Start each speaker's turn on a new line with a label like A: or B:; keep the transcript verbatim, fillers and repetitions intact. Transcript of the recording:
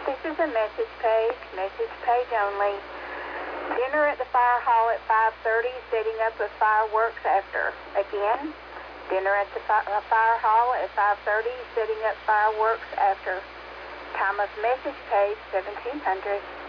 A: This is a message page, message page only. Dinner at the fire hall at five thirty, setting up of fireworks after. Again, dinner at the fi- uh, fire hall at five thirty, setting up fireworks after. Time of message page, seventeen hundred.